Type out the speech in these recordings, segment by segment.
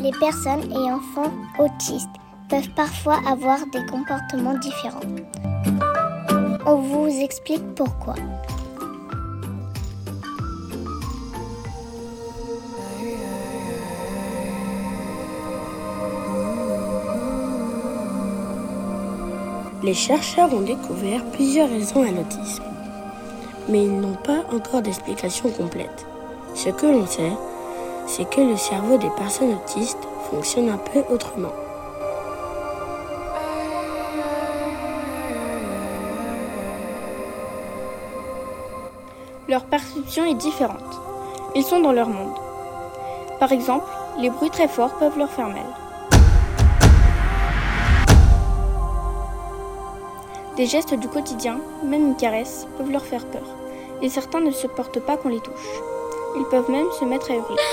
Les personnes et enfants autistes peuvent parfois avoir des comportements différents. On vous explique pourquoi. Les chercheurs ont découvert plusieurs raisons à l'autisme, mais ils n'ont pas encore d'explication complète. Ce que l'on sait, c'est que le cerveau des personnes autistes fonctionne un peu autrement. Leur perception est différente. Ils sont dans leur monde. Par exemple, les bruits très forts peuvent leur faire mal. Des gestes du quotidien, même une caresse, peuvent leur faire peur. Et certains ne supportent pas qu'on les touche. Ils peuvent même se mettre à hurler.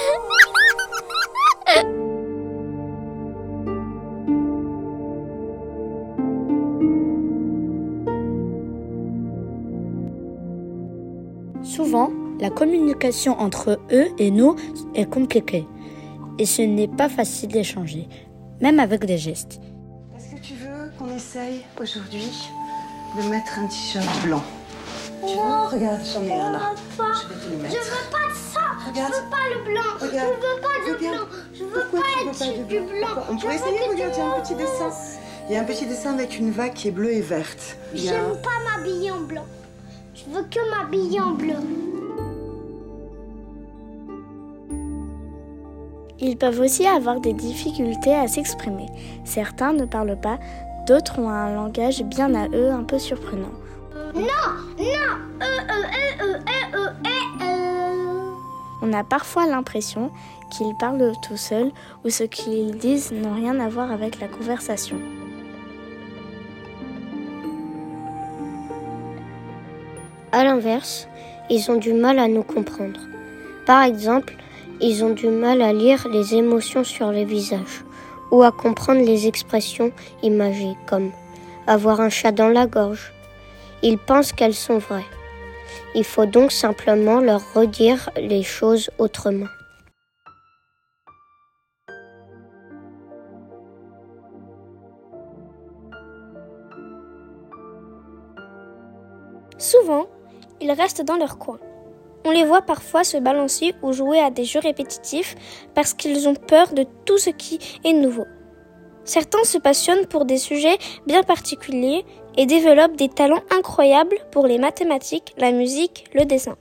Souvent, la communication entre eux et nous est compliquée. Et ce n'est pas facile d'échanger, même avec des gestes. Est-ce que tu veux qu'on essaye aujourd'hui de mettre un t-shirt blanc? Tu veux? Regarde, j'en ai un là. Je vais te le mettre. Je veux pas de ça. Regarde. Je veux pas le blanc. Regarde. Je veux pas de Regarde. blanc. Je veux Pourquoi tu veux pas pas être du du blanc? blanc. On pourrait essayer, regarde, il y a un petit dessin. Il y a un petit dessin avec une vague qui est bleue et verte. J'aime pas m'habiller en blanc. Je veux que m'habiller en bleu. Ils peuvent aussi avoir des difficultés à s'exprimer. Certains ne parlent pas, d'autres ont un langage bien à eux un peu surprenant. On a parfois l'impression qu'ils parlent tout seuls ou ce qu'ils disent n'ont rien à voir avec la conversation. À l'inverse, ils ont du mal à nous comprendre. Par exemple, ils ont du mal à lire les émotions sur les visages ou à comprendre les expressions imagées comme avoir un chat dans la gorge. Ils pensent qu'elles sont vraies. Il faut donc simplement leur redire les choses autrement. Souvent, ils restent dans leur coin. On les voit parfois se balancer ou jouer à des jeux répétitifs parce qu'ils ont peur de tout ce qui est nouveau. Certains se passionnent pour des sujets bien particuliers et développent des talents incroyables pour les mathématiques, la musique, le dessin.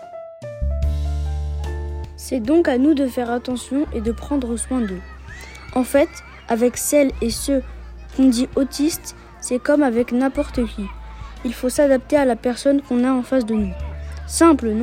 C'est donc à nous de faire attention et de prendre soin d'eux. En fait, avec celles et ceux qu'on dit autistes, c'est comme avec n'importe qui. Il faut s'adapter à la personne qu'on a en face de nous. Simple, non ?